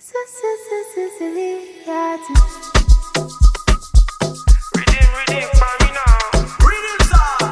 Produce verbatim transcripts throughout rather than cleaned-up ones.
Redeem, redeem, for me now. Redeem, sir.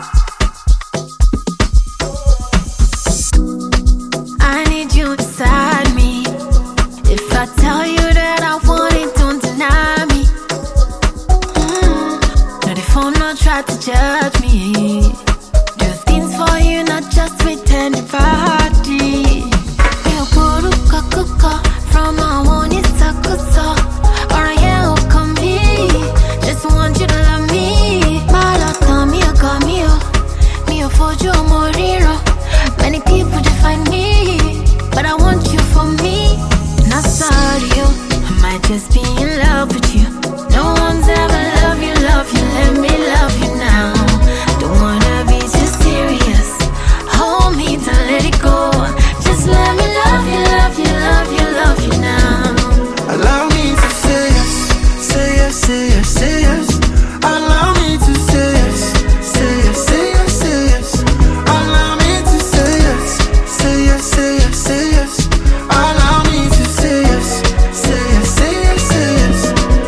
I need you beside me. If I tell you that I want it, don't deny me. Mm. No, the phone no try to judge me. Do things for you, not just pretend if I heart it. You put a coca from my one is a good song. Or yeah, oh, come here. Just want you to love me. My love, come here, come here. Me, a for you, moriro. Many people define me, but I want you for me. Not sorry, you. I might just be in love with you. No one's ever loved you, love you. Let me love you now. Don't wanna be too serious. Hold me, don't let it go. Just let me love you, love you, love you, love you now. Allow me to say yes, say yes, say yes, say yes. Allow me to say yes, say yes, say yes, say yes. Allow me to say yes, say yes, say yes, say yes. Allow me to say yes, say yes, say yes, say yes.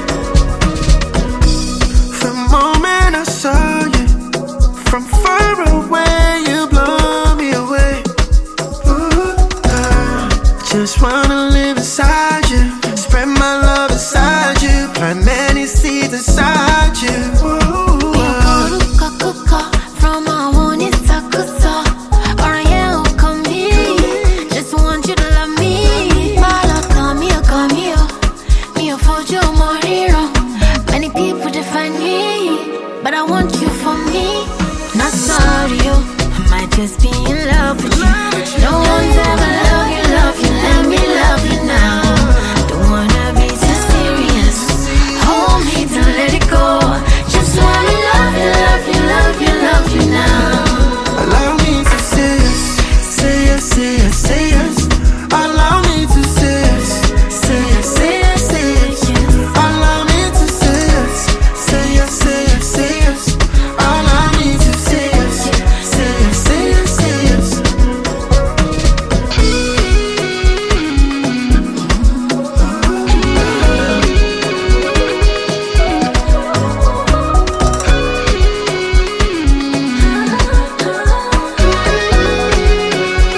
The moment I saw you, from far away, you blow me away. Ooh, I just wanna live inside you. Spread my love inside you. Plant many seeds inside you. Ooh, Coca Coca from my one is a good song. Or yeah, oh, come here. Just want you to love me. My love, come here, come here. Me a for you, moriro. Many people define me, but I want you for me. Not sorry, you. I might just be in love with you. No one's ever loved you, love you. Let me love you now. Don't wanna be too serious. Hold me, don't let it go. Just let me love you, love you, love you, love you now. allow me to say yes, say yes, say yes, say yes. Allow me to say yes, say yes, say yes, say yes. Allow me to say yes, say yes, say yes, say yes. Allow me to say yes, say yes, say yes, say yes.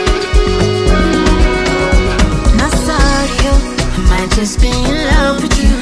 Not sorry, you. I might just be in love with you.